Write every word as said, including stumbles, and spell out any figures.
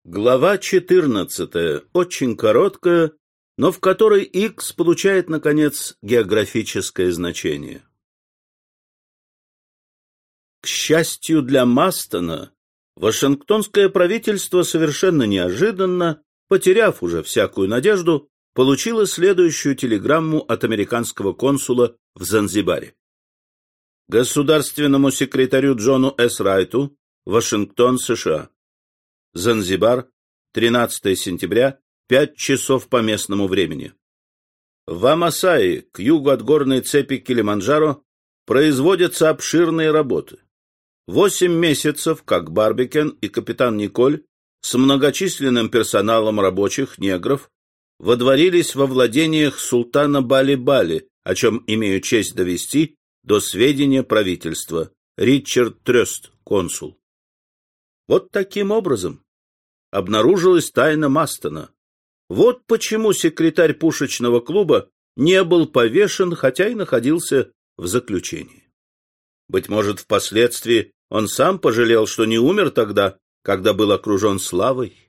Глава четырнадцатая, очень короткая, но в которой Икс получает, наконец, географическое значение. К счастью для Мастона, Вашингтонское правительство совершенно неожиданно, потеряв уже всякую надежду, получило следующую телеграмму от американского консула в Занзибаре. Государственному секретарю Джону С. Райту, Вашингтон, США. Занзибар, тринадцатое сентября, пять часов по местному времени. В Амасаи, к югу от горной цепи Килиманджаро, производятся обширные работы. Восемь месяцев, как Барбикен и капитан Николь с многочисленным персоналом рабочих негров водворились во владениях султана Бали-Бали, о чем имею честь довести до сведения правительства. Ричард Трёст, консул. Вот таким образом обнаружилась тайна Мастона. Вот почему секретарь пушечного клуба не был повешен, хотя и находился в заключении. Быть может, впоследствии он сам пожалел, что не умер тогда, когда был окружен славой.